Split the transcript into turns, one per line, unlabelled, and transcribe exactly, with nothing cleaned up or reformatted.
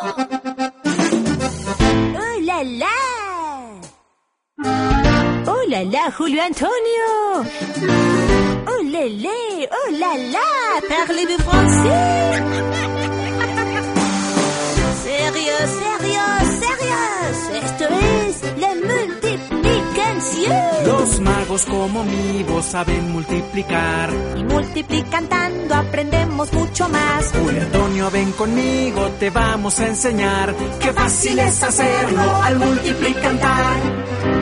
¡Oh, la, la! ¡Oh, la, la, Julio Antonio! ¡Oh, la, la! ¡Oh, la, la! Parlez-vous français? ¡Sérieux, sérieux, sérieux! Esto es la multiplicación.
Los magos como mi voz saben multiplicar.
Y multiplicando aprendemos mucho más.
Julio Antonio, ven conmigo, te vamos a enseñar. Qué fácil es hacerlo al multiplicar.